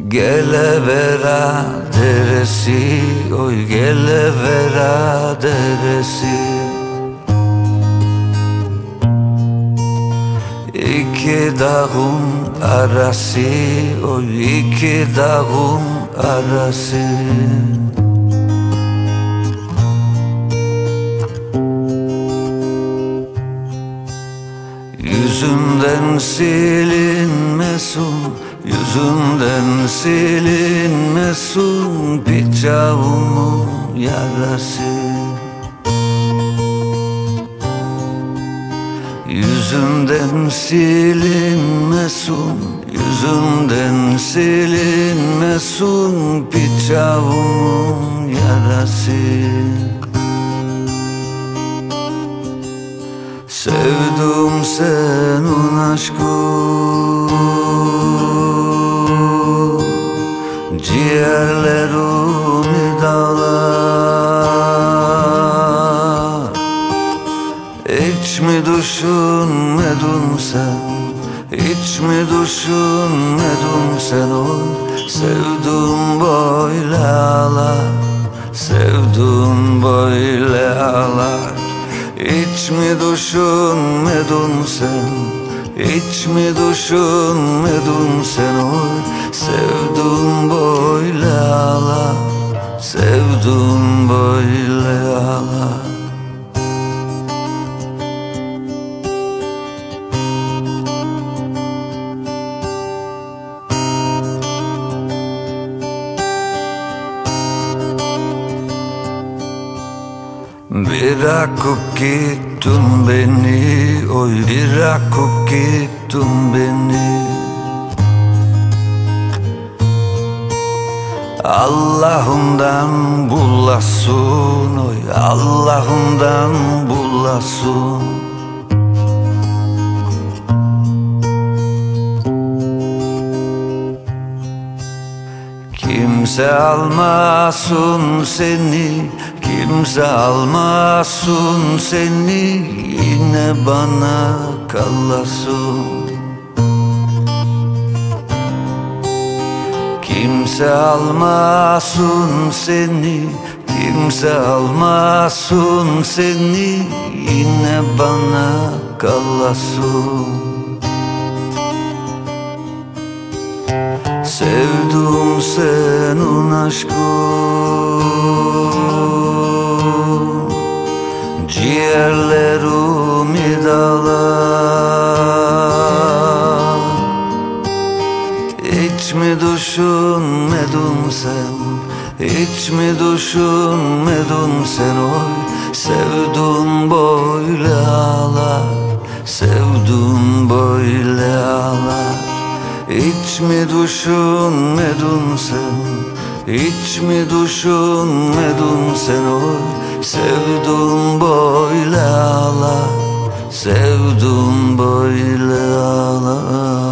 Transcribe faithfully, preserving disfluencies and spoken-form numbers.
Gelevera deresi, oy Gelevera deresi. İki dağın arası, oy iki dağın arası. Yüzünden silinmesin, yüzünden silinmesin bıçağımın yarası. Yüzünden silinmesin, yüzünden silinmesin bıçağımın yarası. Sevdim senin aşkın, ciğerlerimi dağlar. Hiç mi düşünmedin sen, hiç mi düşünmedin sen oy. Sevdim böyle ağlar, sevdim böyle ağlar. Hiç mi düşünmedin sen, hiç mi düşünmedin sen oy. Sevdim böyle ağlar, sevdim böyle ağlar. Bırakıp gittin beni, oy bırakıp gittin beni. Allah'ımdan bulasın, oy Allah'ımdan bulasın. Kimse almasın seni, kimse almasın seni, yine bana kalasın. Kimse almasın seni, kimse almasın seni, yine bana kalasın. Sevdim senin aşkın, ciğerlerimi dağlar. Hiç mi düşünmedin sen, hiç mi düşünmedin sen oy. Sevdim böyle ağlar, sevdim böyle ağlar. Hiç mi düşünmedin sen, hiç mi düşünmedin sen oy. Sevdim böyle ağlar, sevdim böyle ağlar.